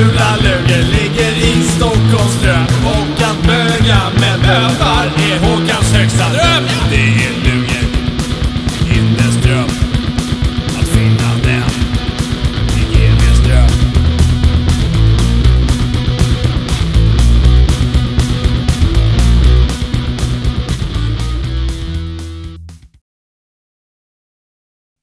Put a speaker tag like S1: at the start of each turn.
S1: fula Luger ligger i Stockholms dröm. Och att böga med bövar är Håkans högsta dröm. Det är